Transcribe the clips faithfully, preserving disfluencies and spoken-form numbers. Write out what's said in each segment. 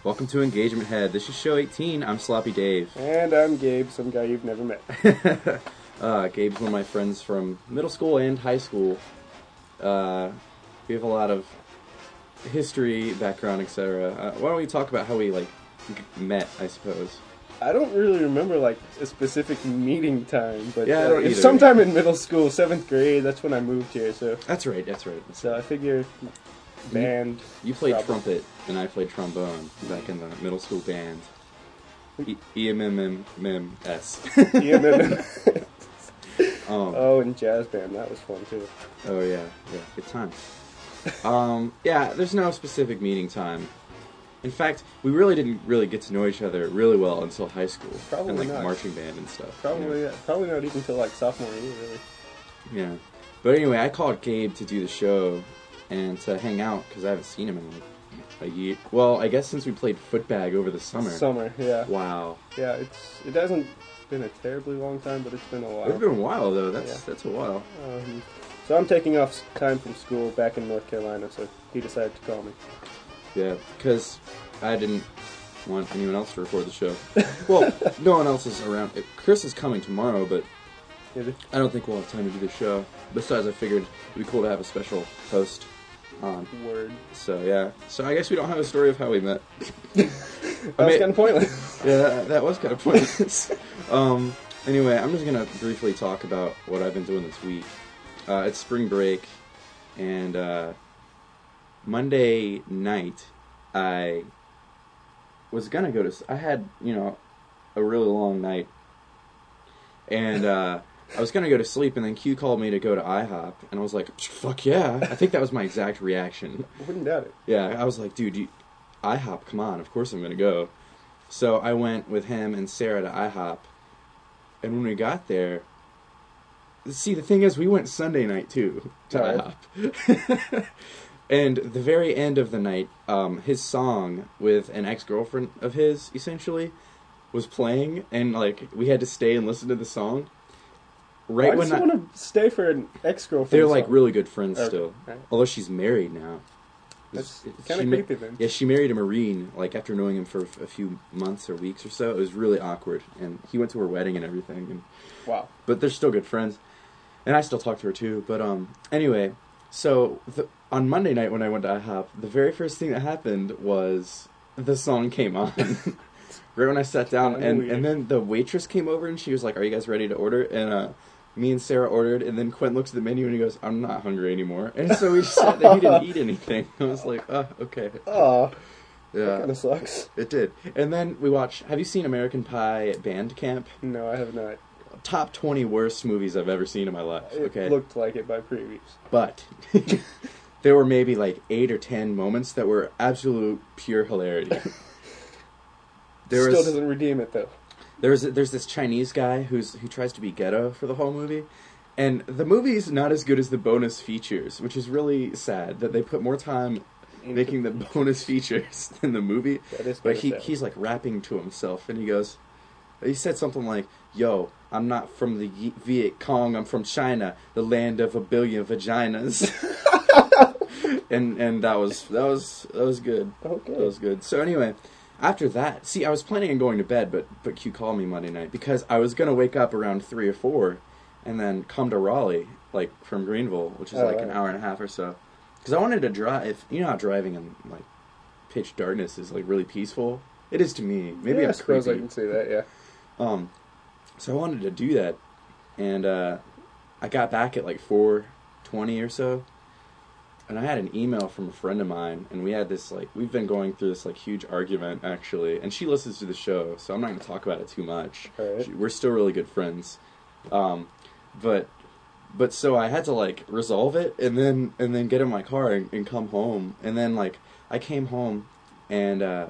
Welcome to Engagement Head. This is show eighteen. I'm Sloppy Dave. And I'm Gabe, some guy you've never met. uh, Gabe's one of my friends from middle school and high school. Uh, we have a lot of history, background, et cetera. Uh, why don't we talk about how we like met, I suppose? I don't really remember like a specific meeting time, but yeah, uh, I don't it's either. sometime in middle school, seventh grade. That's when I moved here. So that's right. That's right. So I figure band. You, you played probably. trumpet, and I played trombone back in the middle school band. E M M M M S. E M M M. Um, oh, and jazz band. That was fun too. Oh yeah, yeah, good time. um, yeah, there's no specific meeting time. In fact, we really didn't really get to know each other really well until high school. Probably and like not. marching band and stuff. Probably, you know? yeah, probably not even until like sophomore year, really. Yeah, but anyway, I called Gabe to do the show and to hang out because I haven't seen him in like a year. Well, I guess since we played footbag over the summer. Summer, yeah. Wow. Yeah, it's it hasn't been a terribly long time, but it's been a while. It's been a while though. That's Yeah. that's a while. Um, so I'm taking off time from school back in North Carolina, so he decided to call me. Yeah, because I didn't want anyone else to record the show. Well, no one else is around. Chris is coming tomorrow, but I don't think we'll have time to do the show. Besides, I figured it'd be cool to have a special host on. Word. So, yeah. So, I guess we don't have a story of how we met. That was kind of pointless. Yeah, that, that was kind of pointless. um, anyway, I'm just going to briefly talk about what I've been doing this week. Uh, it's spring break, and uh, Monday night, I was gonna go to. I had you know a really long night, and uh, I was gonna go to sleep, and then Q called me to go to IHOP, and I was like, "Fuck yeah!" I think that was my exact reaction. I wouldn't doubt it. Yeah, I was like, "Dude, you, IHOP, come on! Of course I'm gonna go." So I went with him and Sarah to IHOP, and when we got there, see the thing is, we went Sunday night too to Right. IHOP. And the very end of the night, um, his song with an ex-girlfriend of his, essentially, was playing, and, like, we had to stay and listen to the song. Right Why when does I, he want to stay for an ex-girlfriend? they're, like, song? really good friends Okay. still. Right. Although she's married now. That's She kind of ma- creepy then. Yeah, she married a Marine, like, after knowing him for a few months or weeks or so. It was really awkward, and he went to her wedding and everything. And, Wow. but they're still good friends. And I still talk to her, too. But, um, anyway, so... The, on Monday night when I went to IHOP, the very first thing that happened was the song came on. Right when I sat down, and, and then the waitress came over and she was like, "Are you guys ready to order?" And uh, me and Sarah ordered, and then Quentin looks at the menu and he goes, "I'm not hungry anymore." And so we just sat there, he didn't eat anything. I was like, "Oh, okay." Oh, that Yeah, kind of sucks. it did. And then we watched, have you seen American Pie Band Camp? No, I have not. Top twenty worst movies I've ever seen in my life. It Okay. looked like it by previews. But there were maybe like eight or ten moments that were absolute pure hilarity. There Still was, doesn't redeem it though. there was there's this Chinese guy who's who tries to be ghetto for the whole movie, and the movie's not as good as the bonus features, which is really sad that they put more time making the bonus features than the movie. That is But kinda he sad. he's like rapping to himself, and he goes, he said something like, "Yo, I'm not from the Ye- Viet Cong, I'm from China, the land of a billion vaginas." and and that was that was that was good. Okay. That was good. So anyway, after that, see, I was planning on going to bed, but but Q called me Monday night because I was gonna wake up around three or four, and then come to Raleigh, like from Greenville, which is Oh, like an right. hour and a half or so, because I wanted to drive. You know how driving in like pitch darkness is like really peaceful. It is to me. Maybe yeah, I'm I suppose creepy. I can say that. Yeah. Um, so I wanted to do that, and uh, I got back at like four twenty or so, and I had an email from a friend of mine, and we had this like we've been going through this like huge argument actually, and she listens to the show, so I'm not going to talk about it too much. All right. She, we're still really good friends, um, but but so I had to like resolve it, and then and then get in my car and, and come home, and then like I came home, and. Uh,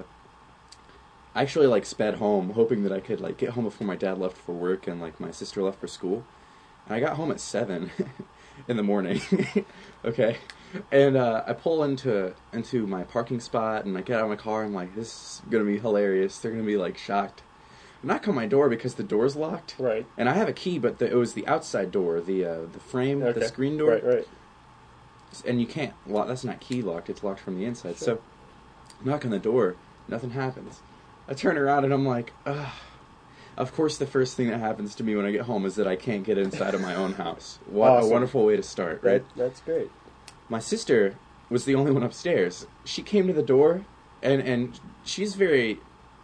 I actually like sped home, hoping that I could like get home before my dad left for work and like my sister left for school. And I got home at seven in the morning. Okay, and uh, I pull into into my parking spot and I get out of my car. And I'm like, this is gonna be hilarious. They're gonna be like shocked. Knock on my door because the door's locked. Right. And I have a key, but the, it was the outside door, the uh, the frame, Okay. the screen door. Right. Right. And you can't lock. That's not key locked. It's locked from the inside. Sure. So knock on the door. Nothing happens. I turn around and I'm like, ugh. Of course, the first thing that happens to me when I get home is that I can't get inside of my own house. What Awesome. a wonderful way to start, right? That, that's great. My sister was the only one upstairs. She came to the door, and, and she's very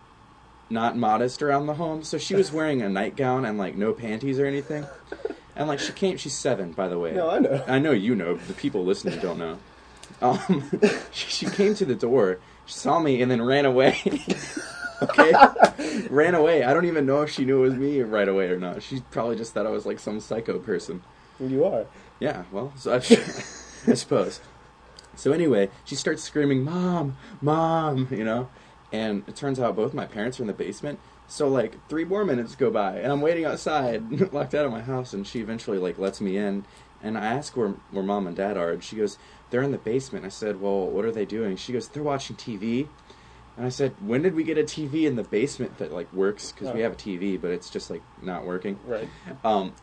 not modest around the home, so she was wearing a nightgown and, like, no panties or anything. And, like, she came... She's seven, by the way. No, I know. I know you know. The people listening don't know. Um, she, she came to the door, she saw me, and then ran away. Okay? Ran away. I don't even know if she knew it was me right away or not. She probably just thought I was, like, some psycho person. You are. Yeah, well, so I, I suppose. So anyway, she starts screaming, Mom! Mom! You know? And it turns out both my parents are in the basement. So, like, three more minutes go by, and I'm waiting outside, locked out of my house, and she eventually, like, lets me in. And I ask where, where Mom and Dad are, and she goes, they're in the basement. I said, well, what are they doing? She goes, they're watching T V. And I said, when did we get a T V in the basement that, like, works? Because oh. we have a T V, but it's just, like, not working. Right. Um,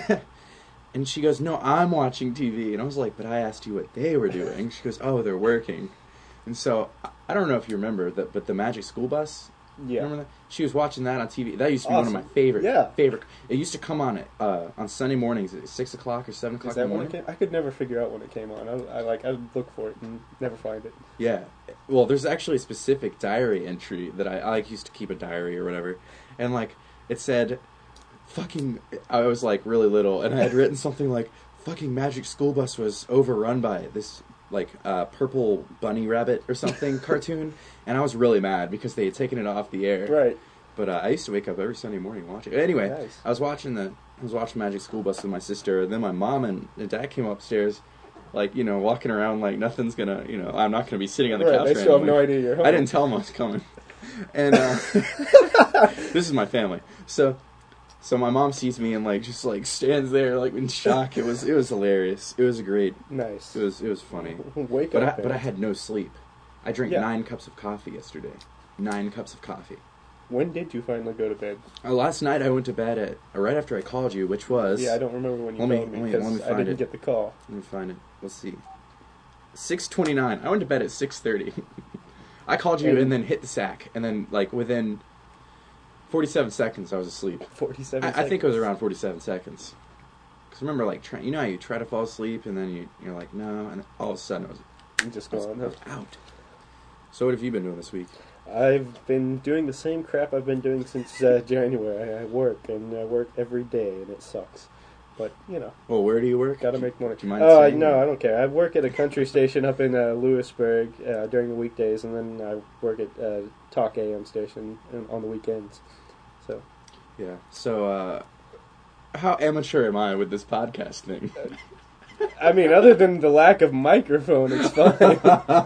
and she goes, no, I'm watching T V. And I was like, but I asked you what they were doing. She goes, oh, they're working. And so, I don't know if you remember, that, but the Magic School Bus, Yeah. remember that? She was watching that on T V. That used to be Awesome. one of my favorite, Yeah. favorite. It used to come on at, uh, on Sunday mornings at six o'clock or seven o'clock Is that in the when it morning. came? I could never figure out when it came on. I, I like I'd look for it and never find it. Yeah. Well, there's actually a specific diary entry that I, I like used to keep a diary or whatever. And, like, it said, fucking, I was, like, really little, and I had written something like, fucking Magic School Bus was overrun by this, like, uh, purple bunny rabbit or something cartoon. And I was really mad because they had taken it off the air. Right. But uh, I used to wake up every Sunday morning watching it. Anyway, Nice. I was watching the I was watching Magic School Bus with my sister, and then my mom and, and dad came upstairs, like, you know, walking around like nothing's gonna, you know, I'm not gonna be sitting on the Right, couch. they still have randomly. no idea you're home. I didn't tell them I was coming, and uh, this is my family. So, so my mom sees me and like just like stands there like in shock. It was it was hilarious. It was great. Nice. It was it was funny. Wake But I, up. but I had no sleep. I drank Yeah. nine cups of coffee yesterday. Nine cups of coffee. When did you finally go to bed? Uh, last night I went to bed at uh, right after I called you, which was Yeah, I don't remember when you Let me- called me let me- because let me I find didn't it. get the call. Let me find it. Let's see. Six twenty nine. I went to bed at six thirty. I called you And- and then hit the sack, and then like within forty seven seconds I was asleep. Forty-seven. I, I think seconds. it was around forty seven seconds. Because remember, like try, you know how you try to fall asleep and then you you're like no, and all of a sudden I was, I'm just I was, gone. I was out. So what have you been doing this week? I've been doing the same crap I've been doing since uh, January. I work and I work every day, and it sucks. But you know, Well, where do you work? gotta make money. Do you mind Oh saying? no, I don't care. I work at a country station up in uh, Lewisburg uh, during the weekdays, and then I work at uh, Talk A M station in- on the weekends. So Yeah. So uh, how amateur am I with this podcast thing? I mean, other than the lack of microphone, it's fine.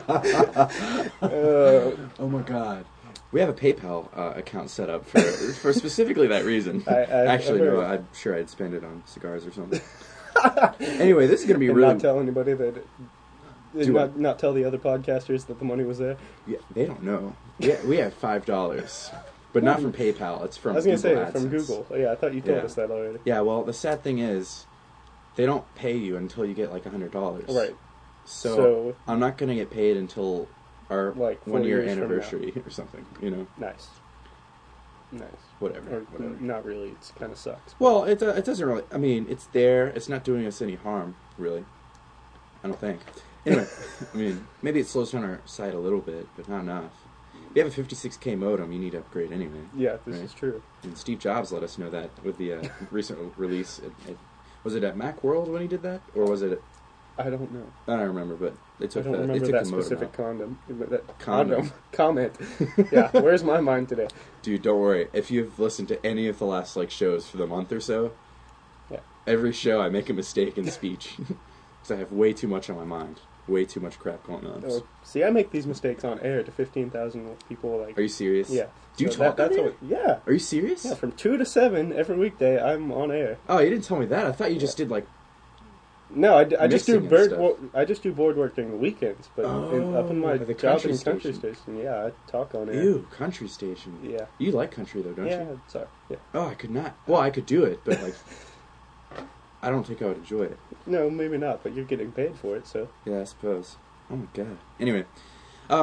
uh, Oh my god. We have a PayPal uh, account set up for for specifically that reason. I- I- Actually, I've no, heard. I'm sure I'd spend it on cigars or something. Anyway, this is going to be and really... not tell anybody that. Do not, what? not tell the other podcasters that the money was there. Yeah, they don't know. Yeah, we have five dollars. But not from PayPal, it's from I was going to say, Google from AdSense. Google. Oh, yeah, I thought you told Yeah. us that already. Yeah, well, the sad thing is, they don't pay you until you get like one hundred dollars. Right. So, So- I'm not going to get paid until our Like four one year years from now. anniversary or something, you know? Nice. Nice. Whatever. Or whatever. not really. It kind of sucks. Well, it, uh, it doesn't really... I mean, it's there. It's not doing us any harm, really. I don't think. Anyway, I mean, maybe it slows down our site a little bit, but not enough. If you have a fifty-six K modem, you need to upgrade anyway. Yeah, this Right. is true. And Steve Jobs let us know that with the uh, recent release. At, at, was it at Macworld when he did that? Or was it... At, I don't know. I don't remember, but they I took don't the, they remember took that the modem specific out. condom. but That Condom. Comment. Yeah, where's my mind today? Dude, don't worry. If you've listened to any of the last like shows for the month or so, Yeah. every show I make a mistake in speech. Because I have way too much on my mind. Way too much crap going on. Oh, see, I make these mistakes on air to fifteen thousand people. Like, Are you serious? yeah. Do you So talk that, that's on air? what, Yeah. Are you serious? Yeah, from two to seven every weekday, I'm on air. Oh, you didn't tell me that. I thought you just did like... No, I, d- I just do Mixing and bird. stuff. Wo- I just do board work during the weekends, but in, up in my Oh, the job country in country station. station, yeah, I talk on air. Ew, country station. Yeah. You like country though, don't Yeah, you? sorry. Yeah. Oh, I could not. Well, I could do it, but like... I don't think I would enjoy it. No, maybe not, but you're getting paid for it, so. Yeah, I suppose. Oh my god. Anyway, um,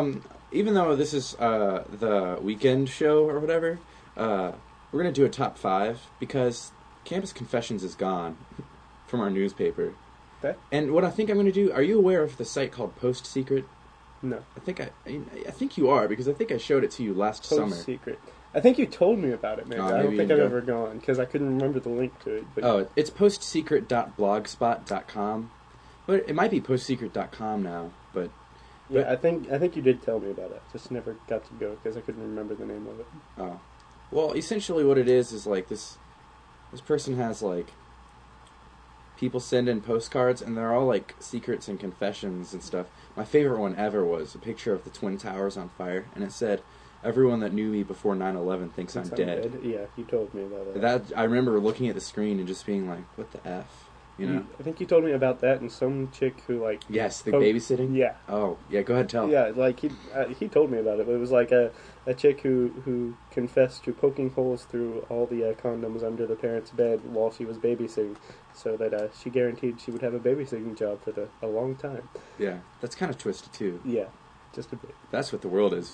even though this is uh, the weekend show or whatever, uh, we're going to do a top five because Campus Confessions is gone from our newspaper. Okay. And what I think I'm going to do, are you aware of the site called Post Secret? No. I think I, I think you are because I think I showed it to you last Post summer. Secret. I think you told me about it, maybe. Oh, I maybe don't you think didn't I've go. ever gone because I couldn't remember the link to it. But Oh, it's post secret dot blogspot dot com. But it might be post secret dot com now, but yeah, but- I think I think you did tell me about it. Just never got to go because I couldn't remember the name of it. oh. Well, essentially what it is is like this this person has like people send in postcards and they're all like secrets and confessions and stuff. My favorite one ever was a picture of the Twin Towers on fire and it said, "Everyone that knew me before nine eleven thinks I'm Since dead." Yeah, you told me about that. That I remember looking at the screen and just being like, "What the f?" You know? I think you told me about that and some chick who like. Yes, the po- babysitting. Yeah. Oh, yeah. Go ahead, tell. Yeah, like he uh, he told me about it. But it was like a, a chick who, who confessed to poking holes through all the uh, condoms under the parents' bed while she was babysitting, so that uh, she guaranteed she would have a babysitting job for the a long time. Yeah, that's kind of twisted too. Yeah, just a bit. That's what the world is.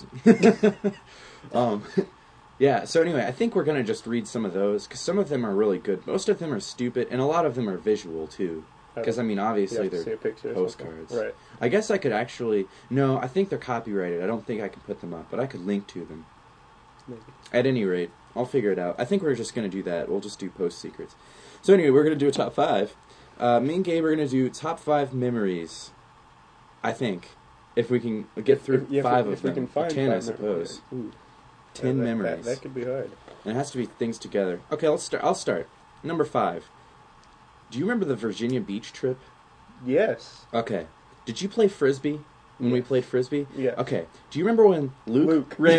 um, yeah. So anyway, I think we're gonna just read some of those because some of them are really good. Most of them are stupid, and a lot of them are visual too. Because I mean, You obviously have to see they're a picture or postcards. something. Right. I guess I could actually. No, I think they're copyrighted. I don't think I can put them up, but I could link to them. Maybe. At any rate, I'll figure it out. I think we're just going to do that. We'll just do post secrets. So anyway, we're going to do a top five. Uh, me and Gabe are going to do top five memories. I think if we can get through If- yeah, if five we, of if we them, can find or ten, I five suppose. memories. Ooh. Ten Yeah, that- memories. That, that could be hard. And it has to be things together. Okay, let's start. I'll start. Number five. Do you remember the Virginia Beach trip? Yes. Okay. Did you play frisbee when we Yes. played frisbee? Yeah. Okay. Do you remember when Luke, Luke. ran?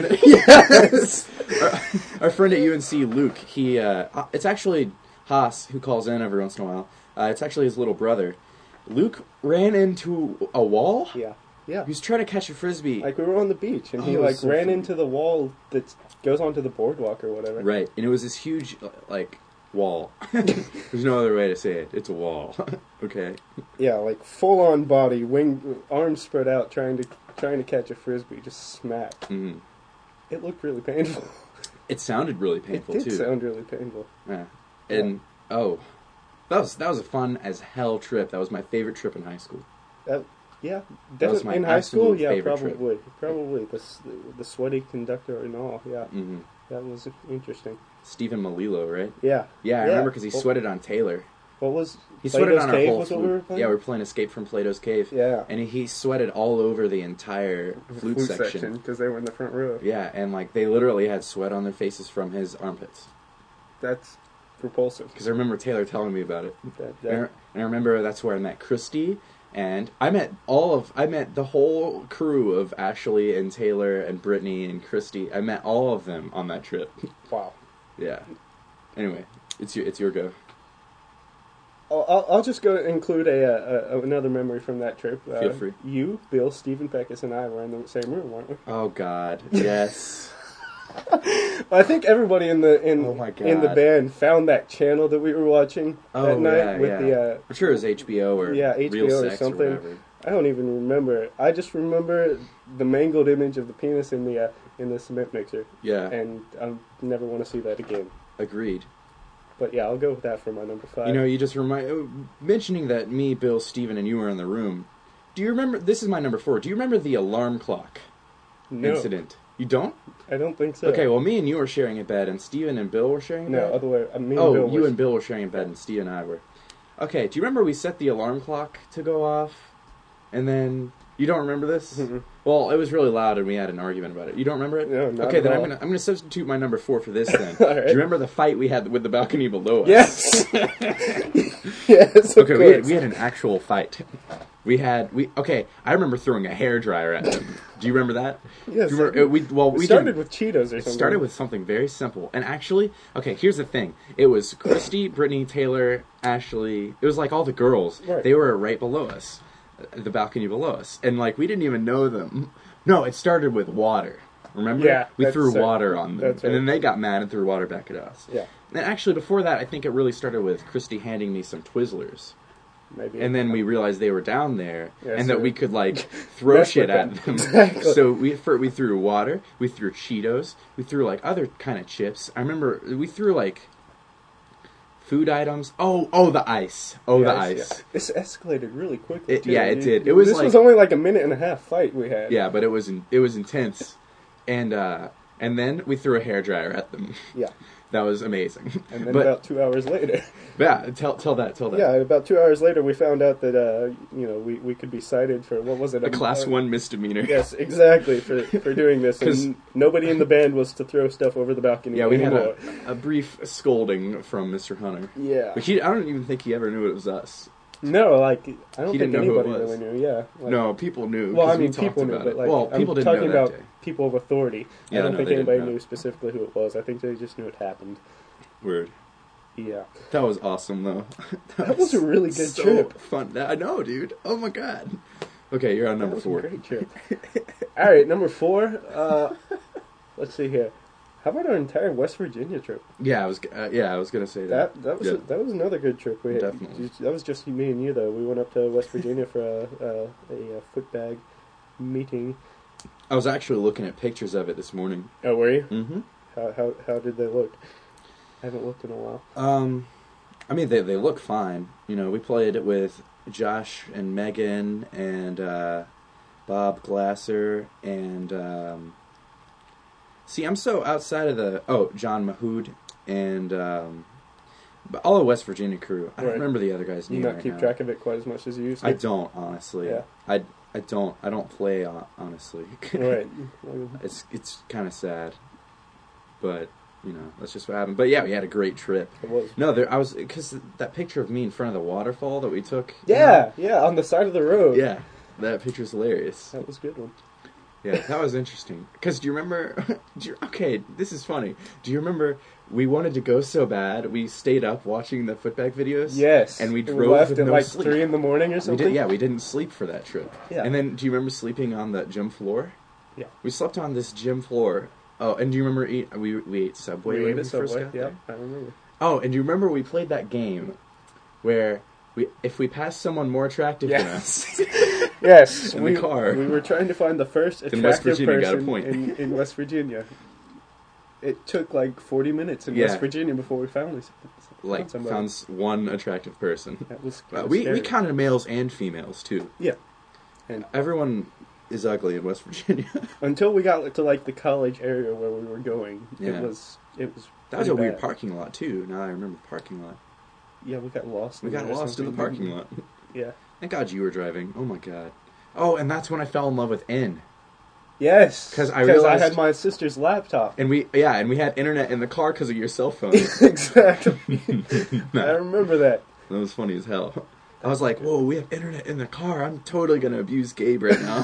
Yes. our, our friend at U N C, Luke. He. Uh, it's actually Haas who calls in every once in a while. Uh, it's actually his little brother. Luke ran into a wall. Yeah. Yeah. He was trying to catch a frisbee. Like we were on the beach and he Oh, like so ran funny. into the wall that goes onto the boardwalk or whatever. Right, and it was this huge uh, like wall. There's no other way to say it. It's a wall. Okay. Yeah, like full on body, wing, arms spread out, trying to trying to catch a frisbee, just smack. Mm. It looked really painful. It sounded really painful it did too. sound really painful. Yeah. And oh, that was that was a fun as hell trip. That was my favorite trip in high school. That, yeah, That was definitely my in high school. absolute Yeah, favorite trip. probably, probably the s- the sweaty conductor and all. Yeah, hmm that was interesting. Stephen Malilo, right? Yeah, Yeah, I Yeah. remember because he Well- sweated on Taylor. what was He Plato's sweated on our Cave whole was what flute. we were playing? Yeah, we were playing Escape from Plato's Cave. Yeah, And he, he sweated all over the entire flute, section. because they were in the front row. Yeah, and like they literally had sweat on their faces from his armpits. That's repulsive. Because I remember Taylor telling me about it. That, And I, that, and I remember that's where I met Christy, and I met all of I met the whole crew of Ashley and Taylor and Brittany and Christy. I met all of them on that trip. wow. Yeah. Anyway, it's your it's your go. I'll, I'll, I'll just go include a, a, a another memory from that trip. Uh, Feel free. You, Bill, Stephen Peckus, and I were in the same room, weren't we? Oh God, yes. I think everybody in the in Oh my in the God. band found that channel that we were watching Oh that night yeah, with yeah. the. Uh, I'm sure it was H B O or Yeah, H B O Real or Sex something. or whatever. I don't even remember. I just remember the mangled image of the penis in the uh, in the cement mixer, Yeah, and I never want to see that again. agreed. But yeah, I'll go with that for my number five. You know, you just remind uh, mentioning that me, Bill, Steven, and you were in the room. Do you remember? This is my number four. Do you remember the alarm clock no, incident? You don't? I don't think so. Okay, well, me and you were sharing a bed, and Steven and Bill were sharing a no, bed. other way. Uh, me and oh, Bill you were- and Bill were sharing a bed, and Steve and I were. Okay, do you remember we set the alarm clock to go off, and then you don't remember this? Mhm. Well, it was really loud, and we had an argument about it. You don't remember it? No, not okay, at then all. I'm gonna I'm gonna substitute my number four for this. Then, All right. do you remember the fight we had with the balcony below us? Yes. yes. Of Okay, we had, course. we had an actual fight. We had we okay. I remember throwing a hairdryer at them. Do you remember that? Yes. Do you remember, uh, we well It we started didn't- with Cheetos or something. It started with something very simple. And actually, okay, here's the thing. It was Christy, Brittany, Taylor, Ashley. It was like all the girls. Right. They were right below us, uh, the balcony below us. And like we didn't even know them. No, it started with water. Remember? Yeah, We that's threw right. water on them. That's And then right. they got mad and threw water back at us. Yeah. And actually, before that, I think it really started with Christy handing me some Twizzlers. maybe. And then we realized they were down there, Yeah, and so that we could like throw mess shit with at them. them. Exactly. So we for, we threw water, we threw Cheetos, we threw like other kind of chips. I remember we threw like food items. Oh, oh, the ice. Oh, the ice. Yeah. This escalated really quickly. It- too. yeah, it You- did. It you- was this like- was only like a minute and a half fight we had. Yeah, but it was in, it was intense, and uh, and then we threw a hairdryer at them. Yeah. That was amazing. And then but about two hours later. yeah, tell tell that tell that. Yeah, about two hours later, we found out that uh, you know we, we could be cited for what was it? A class uh, one misdemeanor. Yes, exactly for for doing this, 'Cause- and nobody in the band was to throw stuff over the balcony. Yeah, we anymore. had a, a brief scolding from Mister Hunter. Yeah. But he, I don't even think he ever knew it was us. No, like I don't He think didn't know who it anybody was. really knew. Yeah. Like, No, people knew. Well, 'cause I we mean, talked people knew, about but it. like well, I'm people didn't talking know that about day. people of authority. Yeah, I don't no, think they didn't anybody know. knew specifically who it was. I think they just knew it happened. Weird. Yeah. That was awesome, though. That was a really good so trip. Fun. I know, dude. Oh my god. Okay, you're on number That was four. a great trip. All right, number four. Uh, let's see here. How about our entire West Virginia trip? Yeah, I was. Uh, yeah, I was gonna say that. That that was Yeah. that was another good trip we had. Definitely. That was just me and you though. We went up to West Virginia for a a, a, a footbag meeting. I was actually looking at pictures of it this morning. Oh, were you? Mm-hmm. How how how did they look? I haven't looked in a while. Um, I mean, they they look fine. You know, we played it with Josh and Megan and uh, Bob Glasser and um, see, I'm so outside of the oh John Mahood and um, but all the West Virginia crew. I don't Right. remember the other guy's You name. not right keep now. track of it quite as much as you used to. I don't honestly. Yeah. I I don't I don't play hon- honestly. Right. It's it's kind of sad, but you know that's just what happened. But yeah, we had a great trip. It was. No, there I was because that picture of me in front of the waterfall that we took. you Yeah, yeah, on the side of the road. know? Yeah, that picture's hilarious. That was a good one. Yeah, that was interesting. Because do you remember? Do you, okay, this is funny. Do you remember we wanted to go so bad we stayed up watching the footbag videos? Yes. and we we drove left with at no like sleep. three in the morning or We something. did, yeah, we didn't sleep for that trip. Yeah. And then, do you remember sleeping on the gym floor? Yeah. We slept on this gym floor. Oh, and do you remember eat, we we ate Subway We when ate we at first Subway. got Yeah, there? I remember. Oh, and do you remember we played that game where we if we passed someone more attractive than us, Yes, In we the car. we were trying to find the first Then West attractive Virginia got a person point. in, in West Virginia. It took like forty minutes in Yeah. West Virginia before we finally s- like found somebody. found s- one attractive person. That was, Uh, that was we scary. we counted males and females too. Yeah. And Everyone is ugly in West Virginia. until we got to like the college area where we were going, Yeah. it was it was That was a pretty weird bad. parking lot too. Now I remember the parking lot. Yeah, we got lost. We in got there or lost in the something, parking didn't lot. we? Yeah. Thank God you were driving. Oh my God. Oh, and that's when I fell in love with N. Yes, 'Cause I I realized- had my sister's laptop. And we yeah, and we had internet in the car because of your cell phone. Exactly. I That remember that. was funny as hell. I was like, "Whoa, we have internet in the car. I'm totally gonna abuse Gabe right now."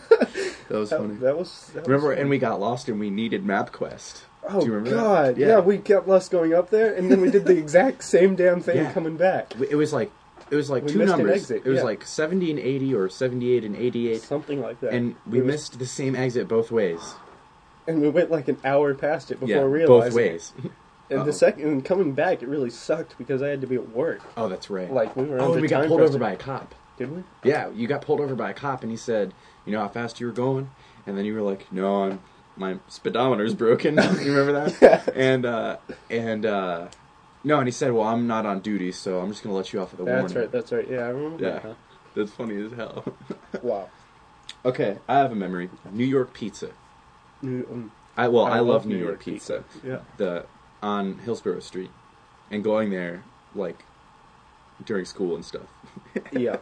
That was funny. That, that was. That Remember, was and we got lost and we needed MapQuest. Oh Do you remember that? God! Yeah. Yeah. we kept us going up there, and then we did the exact same damn thing Yeah. coming back. It was like it was like We two missed an numbers. exit, It was yeah. like seventy and eighty or seventy-eight and eighty-eight, Something like that. and we It was- missed the same exit both ways. and we went like an hour past it before Yeah, realizing. both ways. It. And Uh-oh. the second, and coming back, it really sucked because I had to be at work. Oh, that's right. Like we were. oh, under and we got time pulled over pressure. by a cop. Did we? Yeah, you got pulled over by a cop, and he said, "You know how fast you were going?" And then you were like, "No, I'm, my speedometer's broken." You remember that? Yeah. And uh, and uh, no, and he said, "Well, I'm not on duty, so I'm just gonna let you off with a That's warning." right. That's right. Yeah, I remember. Yeah. That, huh? That's funny as hell. Wow. Okay, I have a memory. New York pizza. New, um, I well, I, love New York, pizza. Yeah. The on Hillsborough Street, and going there like during school and stuff. Yeah.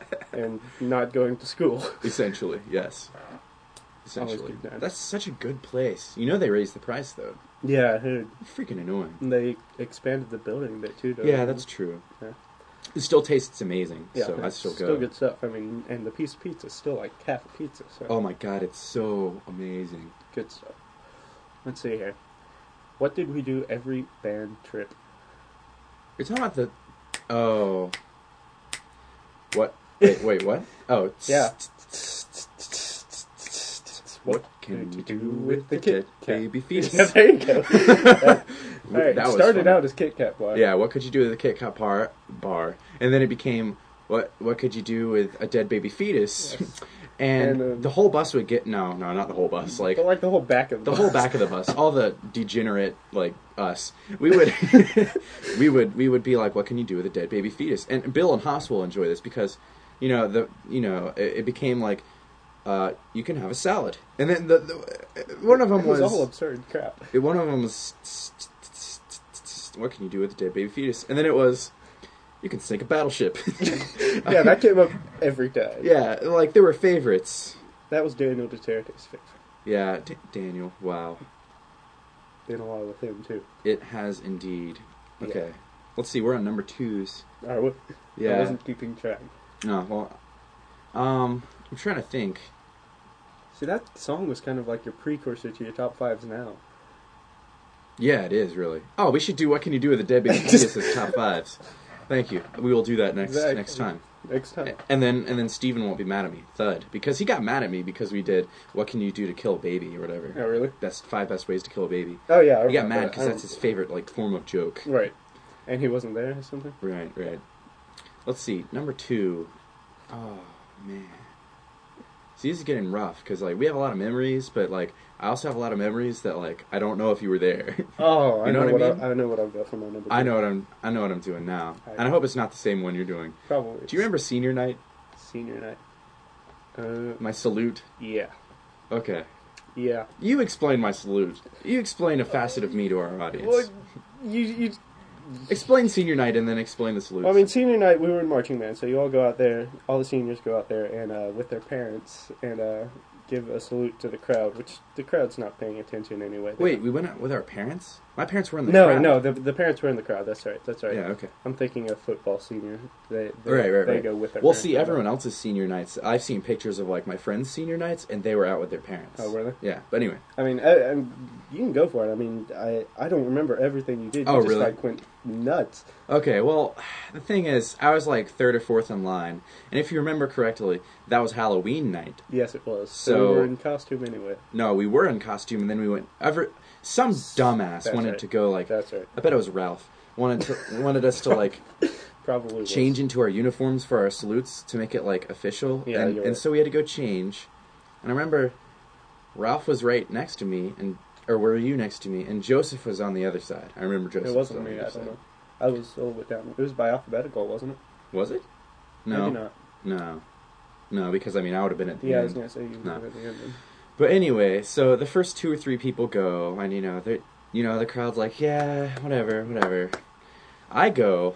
And not going to school. Essentially, yes. Always Essentially, good times. that's such a good place. You know they raised the price though. Yeah, I heard. Freaking annoying. They expanded the building a bit too. Though. Yeah, that's true. Yeah. It still tastes amazing, Yeah, so I it's still go. Still good stuff. I mean, and the piece of pizza is still like half a pizza. So Oh my god, it's so amazing. good stuff. Let's see here. What did we do every band trip? You're talking about the. Oh. What? Wait, wait, what? Oh. Yeah. What can you do with the Kit Baby fetus? Yeah, there you go. That- All right, That was started funny. out as Kit Kat bar. Yeah, what could you do with the Kit Kat bar? bar? And then it became, what what could you do with a dead baby fetus? Yes. And, And, um, the whole bus would get no, no, not the whole bus. Like But like the whole back of the, the bus. whole back of the bus, all the degenerate like us. We would we would we would be like, what can you do with a dead baby fetus? And Bill and Haas will enjoy this because, you know, the you know it, it became like, uh, you can have a salad, and then the, the one of them It was, was all absurd crap. one of them was what can you do with a dead baby fetus? And then it was, you can sink a battleship. Yeah, that came up every time. Yeah, like there were favorites. That was Daniel Duterte's favorite. Yeah, D- Daniel. Wow, Been a lot with him too. it has indeed. Okay, Yeah. let's see. We're on number twos. I wa- I Yeah. wasn't keeping track. No. Well, um, I'm trying to think. See, that song was kind of like your precursor to your top fives now. Yeah, it is really. Oh, we should do what can you do with a dead baby fetus as top fives. Thank you. We will do that next Exactly. next time. Next time. And then and then Steven won't be mad at me, Thud, because he got mad at me because we did what can you do to kill a baby or whatever. Oh, really? Best five best ways to kill a baby. Oh, yeah. I He got remember mad that. because I that's his favorite like form of joke. Right. And he wasn't there or something? Right, right. Let's see. Number two. Oh man. See, this is getting rough because like we have a lot of memories, but like I also have a lot of memories that like I don't know if you were there. Oh, I You know know, what I what mean? I, I know what I've got for my number two. I know what I'm. I know what I'm doing now, and I hope it's not the same one you're doing. Probably. Do you remember senior night? Senior night. Uh, My salute. yeah. Okay. Yeah. You explain my salute. You explain a facet of me to our audience. Well, you, you... Explain senior night and then explain the salute. Well, I mean, senior night, we were in marching band, so you all go out there, all the seniors go out there and uh, with their parents and uh, give a salute to the crowd, which the crowd's not paying attention anyway. They Wait, we went out with our parents? My parents were in the No, crowd. no, the the parents were in the crowd. That's right. That's right. Yeah, okay. I'm thinking of football senior. They, they Right, right, They right. go with their Well, parents. see, everyone else's senior nights, I've seen pictures of, like, my friends' senior nights, and they were out with their parents. Oh, were they? Yeah, but anyway. I mean, I, I, you can go for it. I mean, I, I don't remember everything you did. You Oh, just, really? like, went nuts. Okay, well, the thing is, I was, like, third or fourth in line, and if you remember correctly, that was Halloween night. Yes, it was. So, So- we were in costume anyway. No, we were in costume, and then we went... Ever, some dumbass That's wanted right. to go, like... That's right. I bet it was Ralph. Wanted to wanted us to, like... Probably was. change into our uniforms for our salutes to make it like official. Yeah, and, you're and right. so we had to go change. And I remember Ralph was right next to me, and or were you next to me? And Joseph was on the other side. I remember Joseph. It wasn't was on me. the I other don't side. know. I was a little bit down. It was by alphabetical, wasn't it? Was it? No, Maybe not. no, no. Because I mean, I would have been at the Yeah, I end. was gonna say you No. were at the end. then. But anyway, so the first two or three people go, and you know, they, you know, the crowd's like, yeah, whatever, whatever. I go.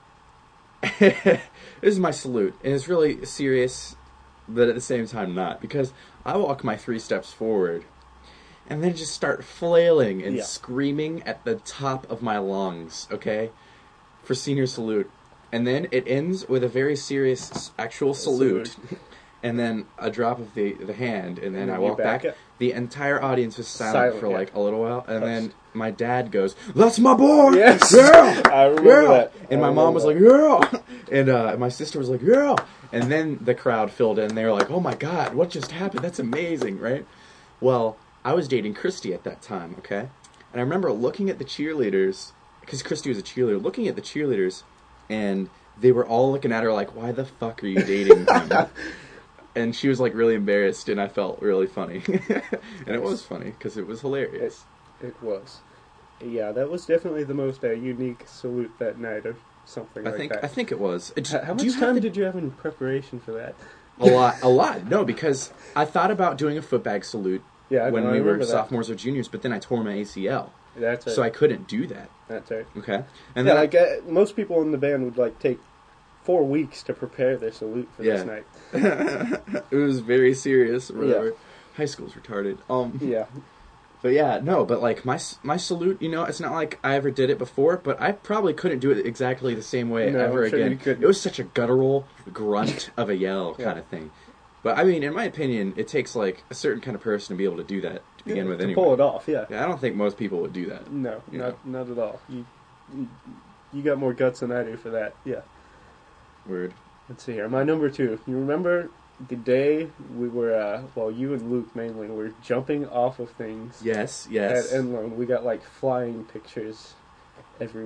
This is my salute, and it's really serious, but at the same time not, because I walk my three steps forward, and then just start flailing and Yeah. screaming at the top of my lungs, okay, for senior salute. And then it ends with a very serious s- actual salute. Salute. And then a drop of the, the hand, and then And I then you walk back back. up. The entire audience was silent, Silent, for yeah. like a little while, and Hushed. then my dad goes, "That's my boy, Yes! yeah, I remember yeah." that. And I my mom remember was that. like, "Yeah," and uh, my sister was like, "Yeah," and then the crowd filled in. They were like, "Oh my God, what just happened? That's amazing, right?" Well, I was dating Christy at that time, okay, and I remember looking at the cheerleaders because Christy was a cheerleader, looking at the cheerleaders, and they were all looking at her like, "Why the fuck are you dating him?" And she was like really embarrassed, and I felt really funny, and it was funny because it was hilarious. It was. Yeah, that was definitely the most uh, unique salute that night, or something I like think that. I think it was. It, How, how do much you have time the- did you have in preparation for that? a lot? A lot. No, because I thought about doing a footbag salute Yeah, I when know, I we were remember that. sophomores or juniors, but then I tore my A C L, That's right. so I couldn't do that. That's right. Okay, and yeah, then I- like uh, most people in the band would like take four weeks to prepare their salute for Yeah. this night. it was very serious. Or whatever. Yeah. High school's retarded. Um, Yeah. But yeah, no, but like my my salute, you know, it's not like I ever did it before, but I probably couldn't do it exactly the same way No, ever I'm sure again. you couldn't. It was such a guttural grunt of a yell Yeah. kind of thing. But I mean, in my opinion, it takes like a certain kind of person to be able to do that to begin Yeah, with. to Anyway, pull it off, yeah. Yeah, I don't think most people would do that. No, You not not at all. You, you you got more guts than I do for that. Yeah. Word. Let's see here. My number two. You remember the day we were, uh, well, you and Luke mainly, were jumping off of things Yes, yes. at Enlone. We got like flying pictures everywhere.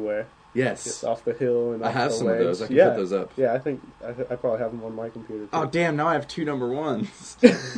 Yes. Just off the hill and I off have the some ledge. of those. I can yeah. put those up. Yeah, I think I, th- I probably have them on my computer too. Oh, damn, now I have two number ones.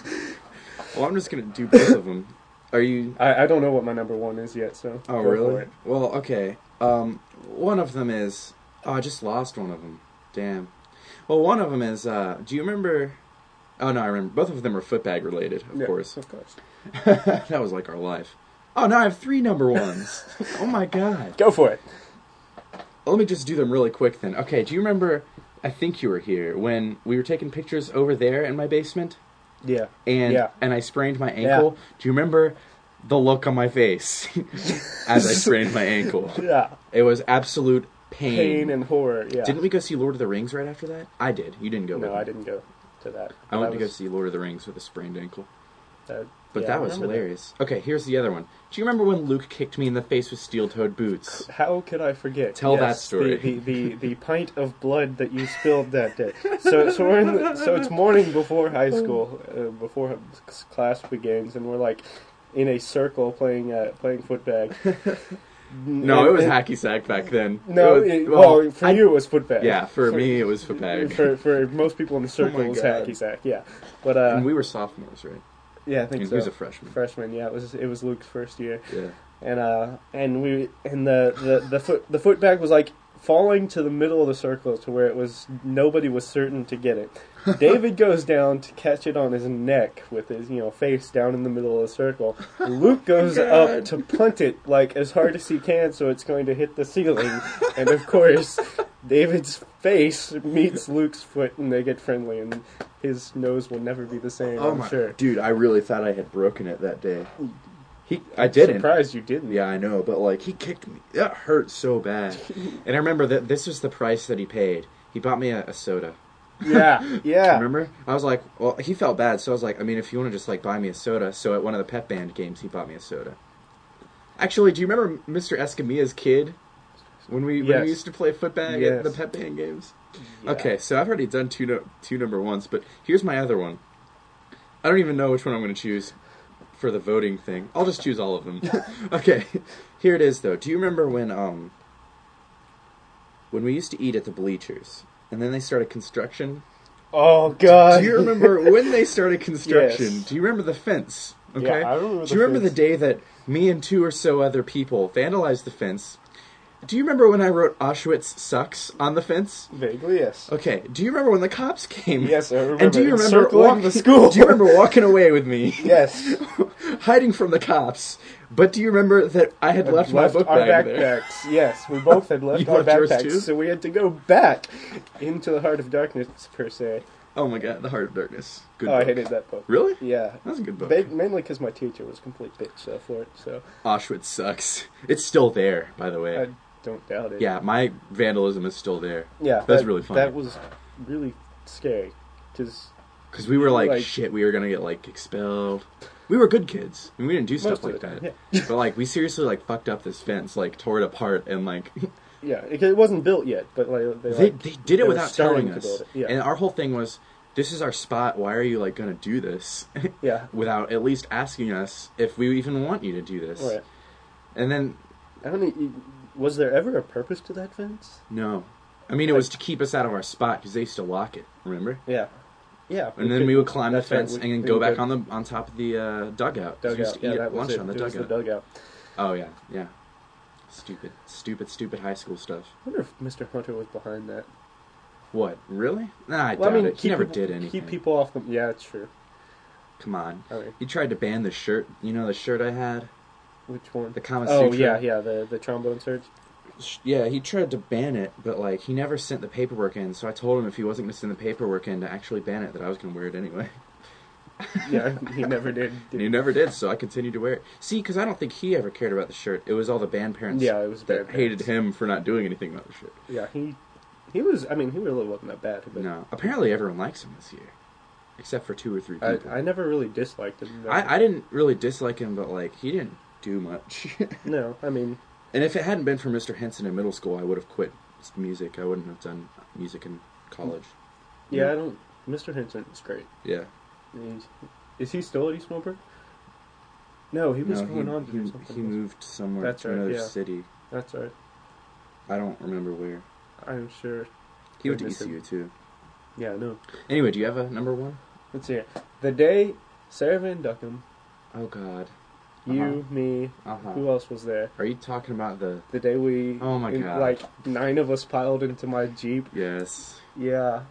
Well, I'm just going to do both of them. Are you... I, I don't know what my number one is yet, so Oh, go really? for it. Well, okay. Um, one of them is... Oh, I just lost one of them. Damn. Well, one of them is... Uh, do you remember... Oh, no, I remember. Both of them are footbag related, of Yeah, course. of course. That was like our life. Oh, now I have three number ones. Oh, my God. Go for it. Let me just do them really quick then. Okay, do you remember... I think you were here when we were taking pictures over there in my basement? Yeah. And yeah. and I sprained my ankle. Yeah. Do you remember the look on my face as I sprained my ankle? Yeah. It was absolute pain. Pain and horror, yeah. Didn't we go see Lord of the Rings right after that? I did. You didn't go No, with me. I didn't go to that. I went that to was, go see Lord of the Rings with a sprained ankle. That, But yeah, that I was remember hilarious. That. Okay, here's the other one. Do you remember when Luke kicked me in the face with steel-toed boots? How could I forget? Tell yes, that story. The, the, the, the pint of blood that you spilled that day. So so we're in the, so it's morning before high school, uh, before class begins, and we're like in a circle playing uh, playing footbag. No, and, it was and, hacky sack back then. No, it was, it, well, well, for I, you it was footbag. Yeah, for, for me it was footbag. For for most people in the circle Oh it was God. hacky sack. Yeah, but uh, and we were sophomores, right? Yeah, I think and so. He was a freshman. Freshman, yeah. It was it was Luke's first year. Yeah. And uh and we and the the the foot the footbag was like falling to the middle of the circle to where it was nobody was certain to get it. David goes down to catch it on his neck with his, you know, face down in the middle of the circle. Luke goes God. up to punt it like as hard as he can so it's going to hit the ceiling. And of course, David's face meets Luke's foot and they get friendly and his nose will never be the same, Oh I'm my, sure. Dude, I really thought I had broken it that day. He, I didn't. Surprised you didn't. Yeah, I know, but like he kicked me. That hurt so bad. And I remember that this was the price that he paid. He bought me a, a soda. Yeah, yeah. Remember? I was like, well, he felt bad, so I was like, I mean, if you want to just like buy me a soda. So at one of the pep band games, he bought me a soda. Actually, do you remember Mister Escamilla's kid when we Yes. when we used to play footbag Yes. at the pep band games? Yeah. Okay, so I've already done two no, two number ones, but here's my other one. I don't even know which one I'm going to choose for the voting thing. I'll just choose all of them. Okay, here it is though. Do you remember when um when we used to eat at the bleachers and then they started construction? Oh God! Do you remember when they started construction? Yes. Do you remember the fence? Okay. Yeah, I remember Do you the remember fence. the day that me and two or so other people vandalized the fence? Do you remember when I wrote Auschwitz sucks on the fence? Vaguely, yes. Okay. Do you remember when the cops came? Yes, I remember. And do you remember Encircling walk- the school? Do you remember walking away with me? Yes. Hiding from the cops. But do you remember that I had left, my book our bag there? backpacks. Yes, we both had left You our left yours backpacks, too? so we had to go back into the heart of darkness per se. Oh my God, The Heart of Darkness. Good oh, book. I hated that book. Really? Yeah, That's a good book. Ba- mainly because my teacher was a complete bitch uh, for it. So Auschwitz sucks. It's still there, by the way. I don't doubt it. Yeah, my vandalism is still there. yeah, That's that, really funny. That was really scary because Because we were like, Like- shit, we were going to get, like, expelled. We were good kids. And we didn't do stuff Most like of the that. time, But, like, we seriously, like, fucked up this fence, like, tore it apart, and, like... yeah, it, it wasn't built yet, but like they They, like, they did they it were without starting telling to us. build it, yeah. And our whole thing was, this is our spot, why are you, like, going to do this? yeah, Without at least asking us if we even want you to do this. right. And then, I mean, was there ever a purpose to that fence? no. I mean, it Like- was to keep us out of our spot, because they used to lock it, remember? Yeah, yeah. And then could- we would climb the that's right, fence we- and then we go would back on the on top of the uh, dugout. 'cause we used dugout. to Yeah, eat that was lunch it. on the It was dugout. the dugout. Oh yeah, yeah. Stupid, stupid, stupid high school stuff. I wonder if Mister Hunter was behind that. What? Really? Nah, I Well, doubt I mean, it. He keep never people, did anything. Keep people off the. Yeah, it's true. Come on. I mean, He tried to ban the shirt. You know the shirt I had? which one? The Kama Oh Sutra? yeah, yeah, the the trombone surge. Sh- Yeah, he tried to ban it, but like he never sent the paperwork in. So I told him if he wasn't going to send the paperwork in to actually ban it, that I was going to wear it anyway. Yeah, he never did. And he never did, so I continued to wear it. See, because I don't think he ever cared about the shirt. It was all the band parents Yeah, it was that band hated parents. him for not doing anything about the shirt. Yeah, he he was. I mean, he really wasn't that bad. But No. Apparently everyone likes him this year. Except for two or three I people. I never really disliked him. I, I didn't really dislike him, but like he didn't do much. No, I mean, And if it hadn't been for Mister Henson in middle school, I would have quit music. I wouldn't have done music in college. yeah, Yeah. I don't. Mister Henson is great. Yeah. He's, is he still at East Millburg? No, he was No, going he, on to do he, something. he else. moved somewhere That's to right, another yeah. city. That's right. I don't remember where. I'm sure. He went to E Goodness C U him. too. Yeah, I know. Anyway, do you have a number one? Let's see. The day Sarah Van Duckham, Oh God. you, Uh-huh. me, Uh-huh. who else was there? Are you talking about the? The day we, Oh my in- God. like nine of us piled into my Jeep. Yes. Yeah.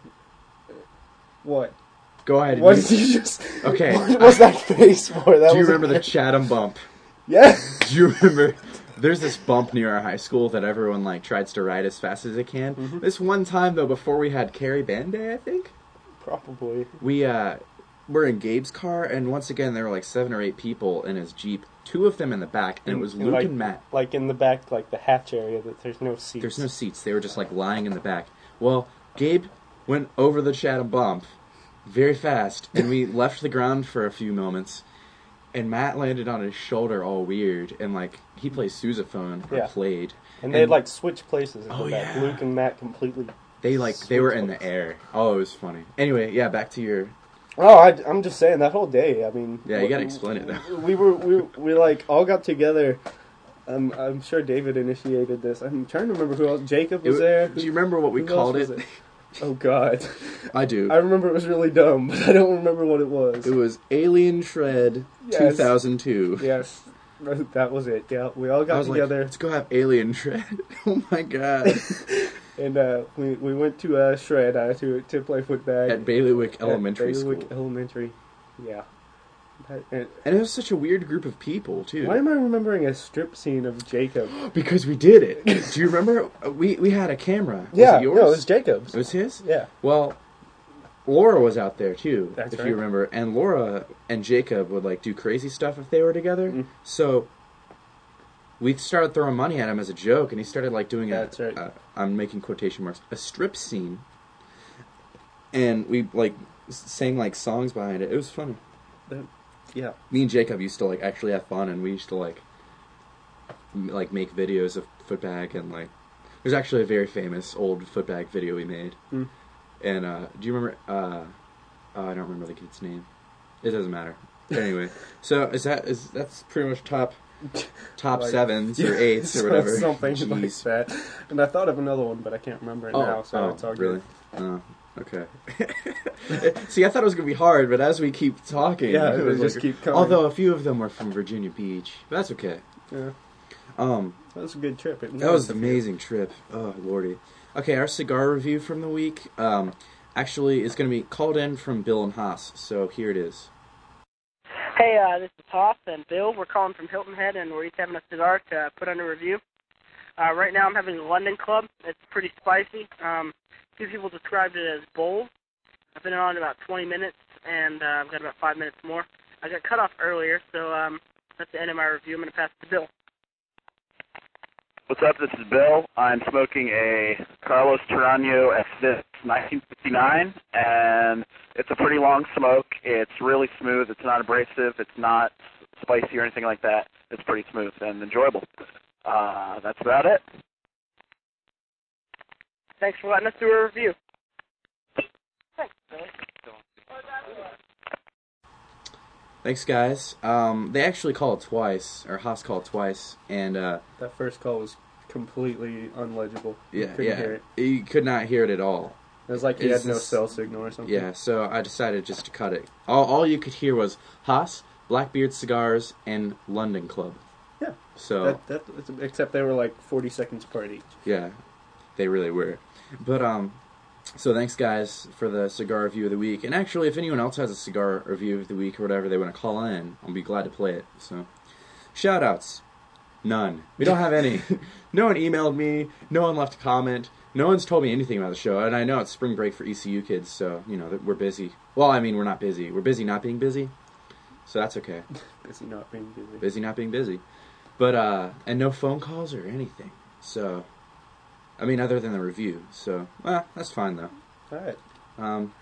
What? Go ahead. What you- did you just? Okay. What was that face for? That Do you was remember a- the Chatham bump? Yeah. Do you remember? There's this bump near our high school that everyone like tries to ride as fast as they can. Mhm. This one time though, before we had Carrie Band Day, I think Probably. we uh were in Gabe's car, and once again there were like seven or eight people in his Jeep. Two of them in the back, and it was In- Luke like, and Matt. Like in the back, like the hatch area, that there's no seats. There's no seats. They were just like lying in the back. Well, Gabe went over the Chatham bump very fast, and we left the ground for a few moments. And Matt landed on his shoulder all weird, and like he plays sousaphone or Yeah. played. And they had like switched places in Oh, the back. yeah. Luke and Matt completely. They like they were switched in the places. air. Oh, it was funny. Anyway, yeah, back to your. Oh, I, I'm just saying that whole day. I mean, Yeah, you gotta we- explain it, though. We were we we like all got together. Um, I'm sure David initiated this. I'm trying to remember who else. Jacob was It- there. Do you remember what we Who called else it? was Oh God, I do. I remember it was really dumb, but I don't remember what it was. It was Alien Shred Yes. two thousand two. Yes, that was it. Yeah, we all I got was like, together. let's go have Alien Shred. Oh my god. And uh, we we went to uh, Shred uh, to to play footbag At Bailiwick at Elementary Bailiwick School. Elementary, yeah. That- and And it was such a weird group of people, too. why am I remembering a strip scene of Jacob? Because we did it. Do you remember? We we had a camera. Was Yeah, it yours? no, it was Jacob's. It was his? Yeah, Well, Laura was out there too, That's if right. you remember. And Laura and Jacob would like do crazy stuff if they were together. Mm. So we started throwing money at him as a joke, and he started like doing That's a, right. a I'm making quotation marks a strip scene, and we like s- sang like songs behind it. It was funny. That- yeah. Me and Jacob used to like actually have fun, and we used to like m- like make videos of footbag, and like there's actually a very famous old footbag video we made. Mm. And uh, do you remember? Uh, oh, I don't remember the kid's name. It doesn't matter. Anyway, so is that is that's pretty much top top Like- sevens or eights or whatever. Something Jeez. like that. And I thought of another one, but I can't remember it Oh, now, so oh, it's all really? good. Oh, okay. See, I thought it was gonna be hard, but as we keep talking, Yeah, it it was just like- keep coming. Although a few of them were from Virginia Beach, but that's okay. Yeah, Um, that was a good trip. It that was an amazing trip. Oh lordy. Okay, our cigar review from the week, um, actually is gonna be called in from Bill and Haas. So here it is. Hey, uh, this is Hoff and Bill. We're calling from Hilton Head, and we're each having a cigar to uh, put under review. Uh, right now I'm having the London Club. It's pretty spicy. Um, a few people described it as bold. I've been on about twenty minutes, and uh, I've got about five minutes more. I got cut off earlier, so um, that's the end of my review. I'm going to pass it to Bill. What's up? This is Bill. I'm smoking a Carlos Tarano S six nineteen fifty-nine, and it's a pretty long smoke. It's really smooth. It's not abrasive. It's not spicy or anything like that. It's pretty smooth and enjoyable. Uh, that's about it. Thanks for letting us do a review. Thanks, Bill. Thanks, guys. Um, they actually called twice, or Haas called twice, and uh, That first call was completely unlegible. You yeah, couldn't yeah, hear it. you could not hear it at all. It was like he Is had no this- cell signal or something. Yeah, so I decided just to cut it. All, all you could hear was Haas, Blackbeard Cigars, and London Club. Yeah. So That, that, except they were like forty seconds apart each. yeah, they really were. But um, so thanks guys for the cigar review of the week. And actually, if anyone else has a cigar review of the week or whatever they want to call in, I'll be glad to play it. So shout outs, none. We don't have any. No one emailed me. No one left a comment. No one's told me anything about the show. And I know it's spring break for E C U kids, so you know that we're busy. Well, I mean, we're not busy. We're busy not being busy. So that's okay. Busy not being busy. Busy not being busy. But, uh, and no phone calls or anything. So, I mean, other than the review. So, well, that's fine, though. Alright. Um,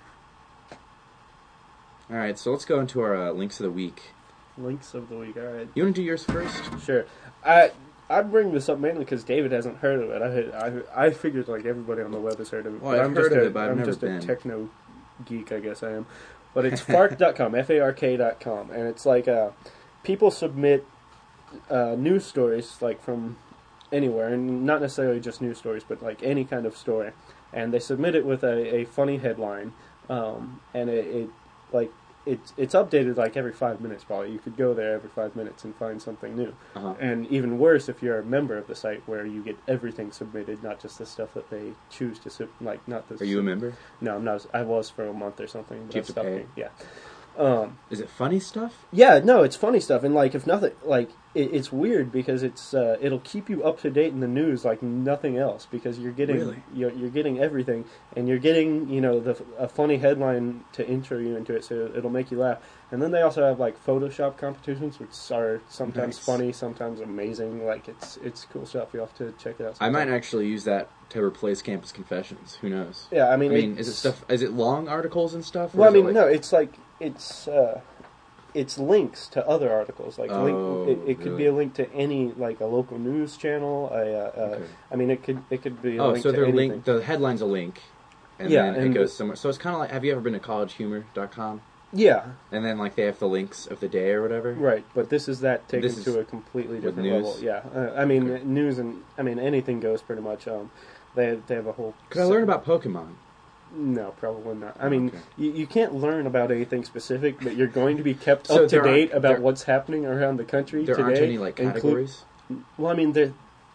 alright, so let's go into our uh, links of the week. Links of the week. Alright. You want to do yours first? Sure. I I bring this up mainly because David hasn't heard of it. I I I figured like everybody on the web has heard of it. Well, but I've I'm heard just of a, it, but I've I'm never just been. a techno geek, I guess I am. But it's fark dot com, F A R K dot com, and it's like uh, people submit uh, news stories like from anywhere, and not necessarily just news stories, but like any kind of story, and they submit it with a, a funny headline, um, and it, it like it's it's updated like every five minutes probably. You could go there every five minutes and find something new. Uh-huh. And even worse if you're a member of the site where you get everything submitted, not just the stuff that they choose to sub- like not the. Are you a member? No, I'm not. I was for a month or something. But Do you I have to stopped pay? paying. Yeah. Um, Is it funny stuff? yeah, no, it's funny stuff, and like if nothing, like it, it's weird because it's uh, it'll keep you up to date in the news like nothing else because you're getting Really? you're, you're getting everything, and you're getting you know the a funny headline to intro you into it, so it'll make you laugh. And then they also have like Photoshop competitions, which are sometimes Nice. funny, sometimes amazing. Like it's it's cool stuff. You have to check it out. I sometime. might actually use that to replace Campus Confessions. Who knows? Yeah, I I mean, mean, is it it's- stuff? Is it long articles and stuff? or Well, I is it mean, like- no, it's like it's uh, it's links to other articles. Like, Oh, link, it, it could be really? a link to any like a local news channel. A, uh, uh, Okay. I mean, it could it could be a Oh, link so to they're anything. link. The headline's a link, and Yeah, then it and goes the- somewhere. So it's kind of like. Have you ever been to college humor dot com? Yeah, And then like they have the links of the day or whatever. right. But this is that taken This is to a completely with different news? level. Yeah, uh, I mean, Okay. news and I mean anything goes pretty much. Um, they they have a whole. Could I learn about Pokemon? No, probably not. I mean, Okay. you, you can't learn about anything specific, but you're going to be kept So up to there aren't- date about there- what's happening around the country There today. aren't any like inclu- categories. Well, I mean, they're.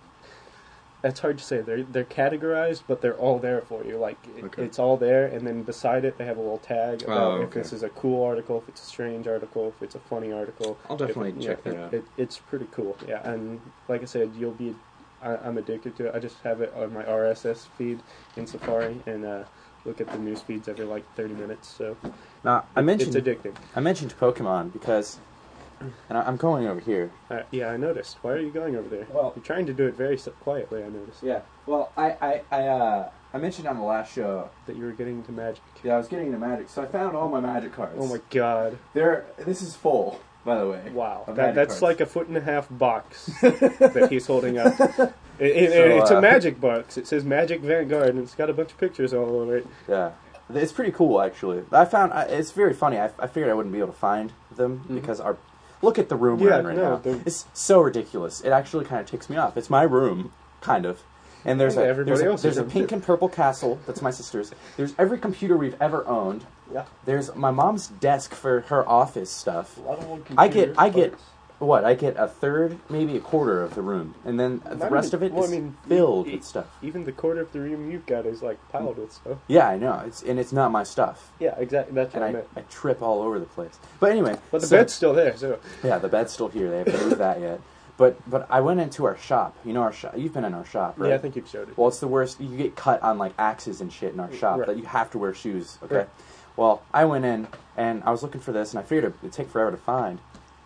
That's hard to say. They're they're categorized, but they're all there for you. Like it, Okay. it's all there, and then beside it, they have a little tag about Oh, if okay. this is a cool article, if it's a strange article, if it's a funny article. I'll definitely If it- check yeah, that it, out. It, it's pretty cool. Yeah, and like I said, you'll be. I, I'm addicted to it. I just have it on my R S S feed in Safari, and uh, look at the news feeds every like thirty minutes. So Now I it's mentioned addicting. I mentioned Pokemon because, and I, I'm going over here. Uh, yeah, I noticed. Why are you going over there? Well- You're trying to do it very s- quietly. I noticed Yeah. Well, I I I, uh, I mentioned on the last show. that you were getting into magic. Yeah, I was getting into Magic, so I found all my Magic cards. Oh my god! They're this is full, by the way. Wow, of that, Magic that's cards. like a foot and a half box that he's holding up. It, it, So, it's uh, a magic box. It says Magic Vanguard, and it's got a bunch of pictures all over it. Yeah, it's pretty cool actually. I found I, it's very funny. I, I figured I wouldn't be able to find them Mhm. because our look at the room we're Yeah, in right no, now. the- It's so ridiculous. It actually kind of ticks me off. It's my room, kind of. And there's Yeah, a everybody there's a, else's there's a room, pink too. and purple castle. That's my sister's. There's every computer we've ever owned. Yeah, There's my mom's desk for her office stuff. a lot of old I get computers, I get parts. what I get a third, maybe a quarter of the room, and then the I rest mean- of it is well, I mean, filled e- with stuff. Even the quarter of the room you've got is like piled with stuff. Yeah, I know. It's and it's not my stuff, Yeah, exactly. That's what and I I, meant. I trip all over the place. But anyway, But the so- bed's still there, so yeah, the bed's still here. They haven't moved that yet. But but I went into our shop. You know our shop. You've been in our shop, right? yeah, I think you've showed it. Well, it's the worst. You get cut on like axes and shit in our shop. Right. That you have to wear shoes. Okay. Right. Well, I went in and I was looking for this, and I figured it'd take forever to find.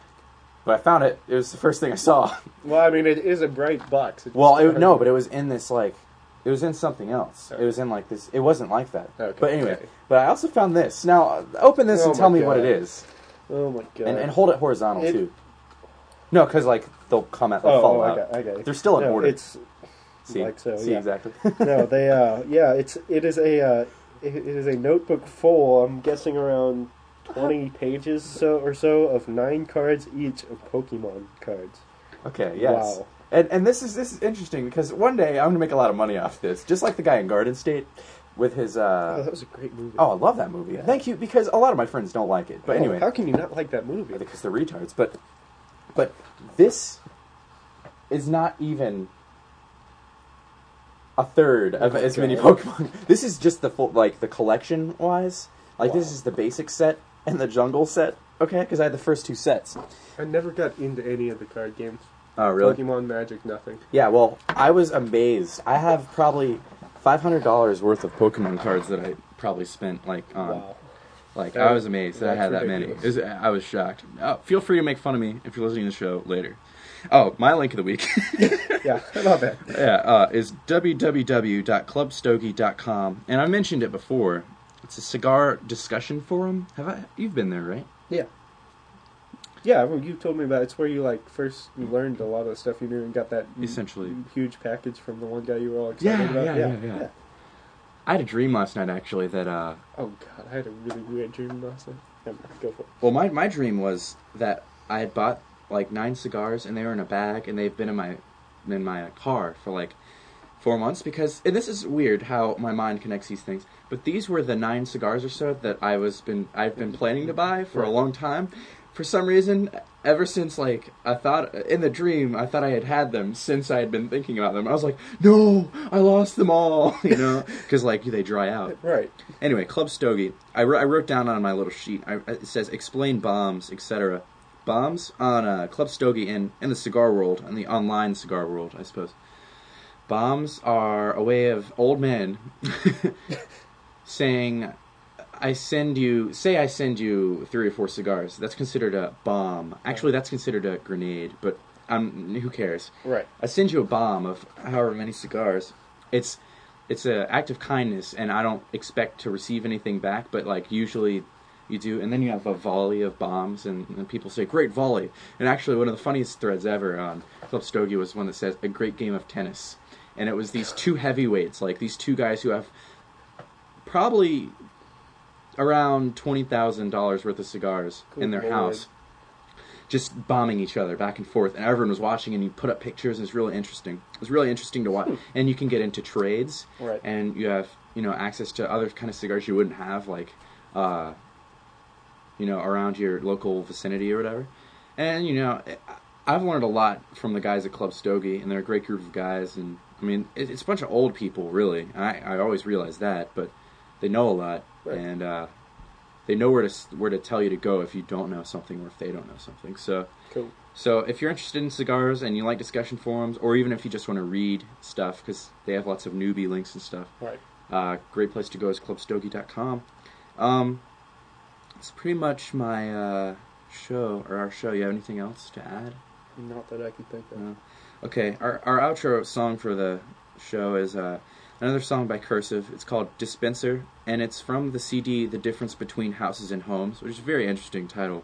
But I found it. It was the first thing I saw. Well, I mean, it is a bright box. It's Well, just- it, no, but it was in this like, it was in something else. It was in like this. It wasn't like that. Okay, But anyway, okay. but I also found this. Now uh, open this Oh and tell my me what God. it is, Oh my god! and, and hold it horizontal It- too. No, because like they'll come out, they'll oh, fall oh, I out. got, I got it. They're still in no, order. It's See, like so, see yeah. exactly. no, they uh, yeah, it's it is a uh, it, it is a notebook full. I'm guessing around twenty pages so or so of nine cards each of Pokemon cards. Okay, yes. Wow. And and this is this is interesting because one day I'm gonna make a lot of money off this, just like the guy in Garden State with his. Oh, uh that was a great movie. Oh, I love that movie. Yeah. Thank you, because a lot of my friends don't like it. But Oh, anyway, how can you not like that movie? because they're retards. But but this is not even a third of Oh, as many God. Pokemon. This is just the full, like the collection wise. Like this Wow. is the basic set and the jungle set. Okay, because I had the first two sets. I never got into any of the card games. Oh, Pokemon, Magic, nothing. Yeah, well, I was amazed. I have probably five hundred dollars worth of Pokemon cards that I probably spent, like, on. Wow. Like, That I is- was amazed that I that's had that many. It ridiculous. was, I was shocked. Uh, feel free to make fun of me if you're listening to the show later. Oh, my link of the week Yeah, I love that. yeah, uh, is w w w dot club stogie dot com. And I mentioned it before. It's a cigar discussion forum. Have I? You've been there, right? Yeah. Yeah, well, you told me about it. It's where you like first you learned a lot of the stuff you knew and got that Essentially. huge package from the one guy you were all excited Yeah, about. yeah, yeah, yeah. I had a dream last night, actually, that... uh Oh god, I had a really weird dream last night. Never mind, go for it. Well, my my dream was that I had bought like nine cigars and they were in a bag and they've been in my in my car for like four months because and this is weird how my mind connects these things. But these were the nine cigars or so that I was been I've been planning to buy for a long time. For some reason, ever since like I thought in the dream, I thought I had had them since I had been thinking about them. I was like, no, I lost them all, you know, because like they dry out. Right. Anyway, Club Stogie. I, wrote, I wrote down on my little sheet. I, it says explain bombs, et cetera. Bombs on uh, Club Stogie in in the cigar world, in the online cigar world, I suppose. Bombs are a way of old men saying, I send you, say I send you three or four cigars. That's considered a bomb. Actually, that's considered a grenade, but um, who cares? Right. I send you a bomb of however many cigars. It's it's an act of kindness, and I don't expect to receive anything back, but like usually you do. And then you have a volley of bombs, and, and people say, great volley. And actually, one of the funniest threads ever on Club Stogie was one that says, a great game of tennis. And it was these two heavyweights, like these two guys who have probably around twenty thousand dollars worth of cigars Good in their Lord. house, just bombing each other back and forth. And everyone was watching, and you put up pictures, and it's really interesting. It was really interesting to watch. Hmm. And you can get into trades, right. and you have, you know, access to other kind of cigars you wouldn't have, like, uh, you know, around your local vicinity or whatever. And, you know, I've learned a lot from the guys at Club Stogie, and they're a great group of guys, and I mean, it's a bunch of old people, really. I, I always realize that, but they know a lot, right. and uh, they know where to where to tell you to go if you don't know something or if they don't know something. So, cool. So if you're interested in cigars and you like discussion forums, or even if you just want to read stuff, because they have lots of newbie links and stuff, right? Uh, great place to go is club stogie dot com. Um, it's pretty much my uh, show, or our show. You have anything else to add? Not that I can think of. No. Okay, our our outro song for the show is uh, another song by Cursive. It's called Dispenser, and it's from the C D The Difference Between Houses and Homes, which is a very interesting title.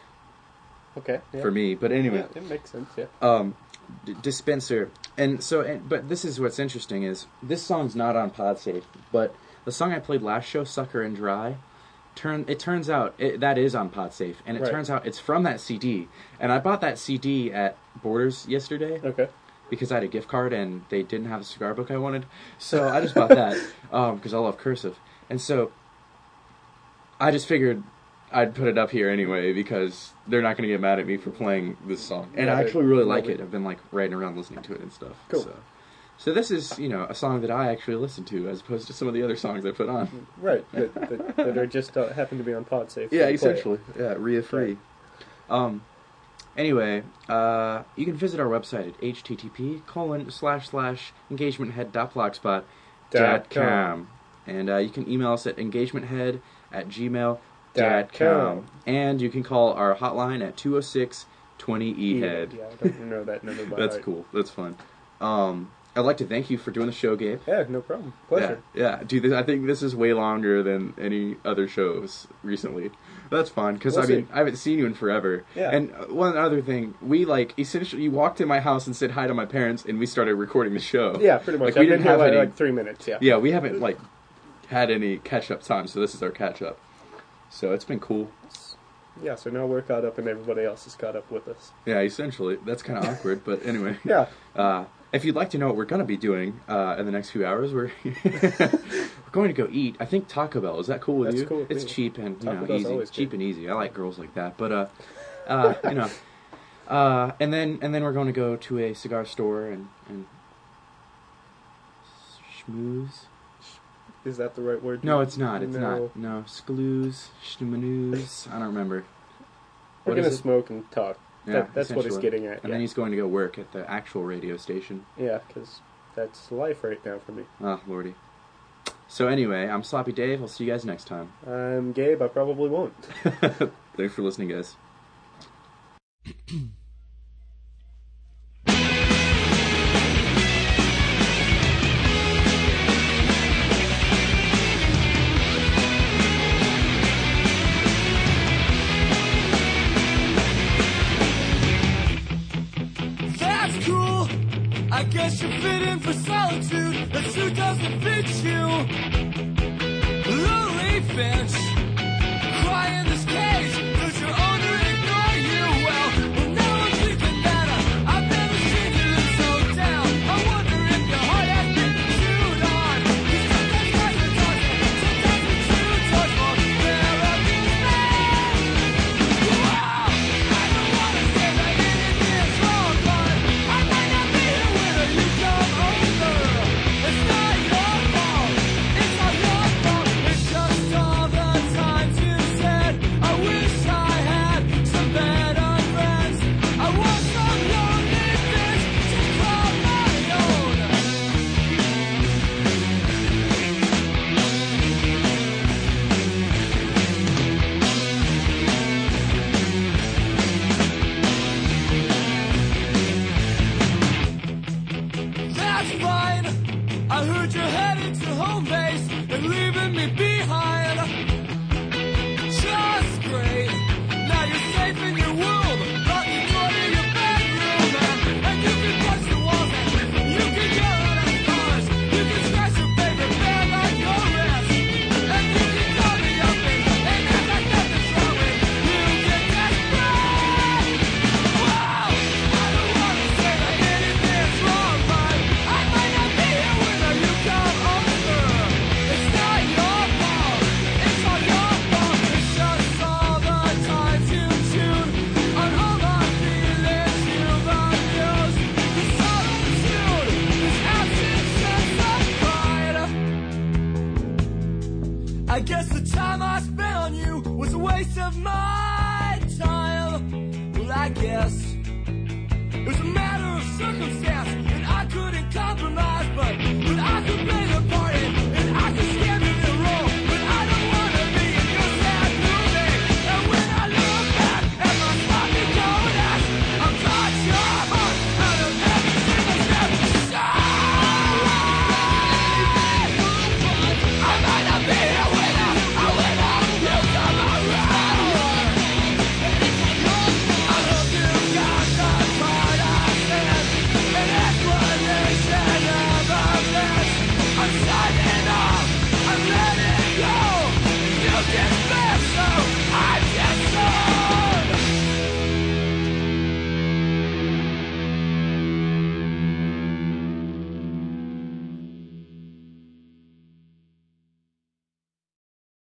Okay. Yeah. For me, but anyway. Yeah, it makes sense, yeah. Um, D- Dispenser. And so, and, but this is what's interesting is, this song's not on PodSafe, but the song I played last show, Sucker and Dry, Turn. It turns out it, that is on PodSafe, and it right. turns out it's from that C D. And I bought that C D at Borders yesterday. Okay. Because I had a gift card and they didn't have the cigar book I wanted, so I just bought that because um, I love Cursive. And so I just figured I'd put it up here anyway because they're not going to get mad at me for playing this song. And yeah, I actually really like lovely. it. I've been like riding around listening to it and stuff. Cool. So. So this is, you know, a song that I actually listen to as opposed to some of the other songs I put on. Right, that, that, that are just uh, happen to be on PodSafe. Yeah, essentially. Yeah, R I A free. Right. Um, anyway, uh, you can visit our website at http colon slash slash engagementhead dot blogspot dot com. And uh, you can email us at engagementhead at gmail dot com. And you can call our hotline at two oh six twenty E head. Yeah, I don't know that number by That's heart. cool. That's fun. Um... I'd like to thank you for doing the show, Gabe. Yeah, no problem. Pleasure. Yeah, yeah. Dude, this, I think this is way longer than any other shows recently. That's fun, because, we'll I mean, see. I haven't seen you in forever. Yeah. And one other thing, we, like, essentially, you walked in my house and said hi to my parents, and we started recording the show. Yeah, pretty much. Like, I've we been didn't here have like, any, like three minutes, yeah. Yeah, we haven't, like, had any catch-up time, so this is our catch-up. So it's been cool. Yeah, so now we're caught up and everybody else is caught up with us. Yeah, essentially. That's kind of awkward, but anyway. Yeah. Uh, if you'd like to know what we're going to be doing uh, in the next few hours, we're we're going to go eat. I think Taco Bell. Is that cool with That's you? cool with it's me. cheap and you Taco know Bell's easy. always Cheap good. and easy. I like girls like that. But uh, uh, you know, uh, and then and then we're going to go to a cigar store and and schmooze. Is that the right word? No, it's not. It's no. not. No, sklooze, schmooze. I don't remember. We're What going to is it? smoke and talk. Yeah, that, that's what it's essentially. getting at. And yeah. then he's going to go work at the actual radio station. Yeah, because that's life right now for me. Oh, lordy. So anyway, I'm Sloppy Dave. I'll see you guys next time. I'm Gabe. I probably won't. Thanks for listening, guys. That's cool. I guess you fit in for solitude. The suit doesn't fit you. Lonely bench. Cry in this cage. Does your owner ignore you? Well, well now I'm thinking that I, I've never seen you look so down. a waste of my time. Well, I guess it was a matter of circumstance, and I couldn't compromise, but